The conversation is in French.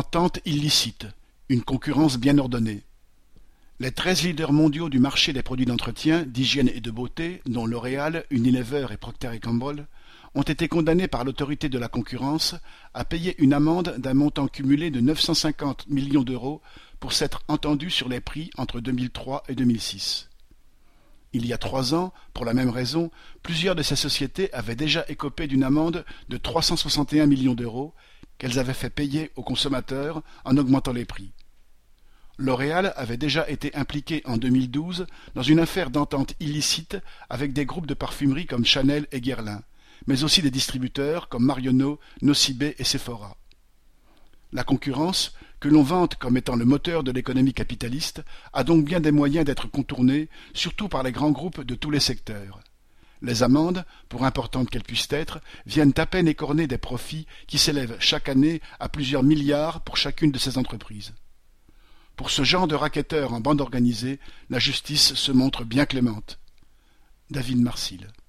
Entente illicite, une concurrence bien ordonnée. Les 13 leaders mondiaux du marché des produits d'entretien, d'hygiène et de beauté, dont L'Oréal, Unilever et Procter & Gamble, ont été condamnés par l'autorité de la concurrence à payer une amende d'un montant cumulé de 950 millions d'euros pour s'être entendus sur les prix entre 2003 et 2006. Il y a 3 ans, pour la même raison, plusieurs de ces sociétés avaient déjà écopé d'une amende de 361 millions d'euros qu'elles avaient fait payer aux consommateurs en augmentant les prix. L'Oréal avait déjà été impliqué en 2012 dans une affaire d'entente illicite avec des groupes de parfumerie comme Chanel et Guerlain, mais aussi des distributeurs comme Marionnaud, Nocibé et Sephora. La concurrence, que l'on vante comme étant le moteur de l'économie capitaliste, a donc bien des moyens d'être contournée, surtout par les grands groupes de tous les secteurs. Les amendes, pour importantes qu'elles puissent être, viennent à peine écorner des profits qui s'élèvent chaque année à plusieurs milliards pour chacune de ces entreprises. Pour ce genre de racketteurs en bande organisée, la justice se montre bien clémente. David Marsil.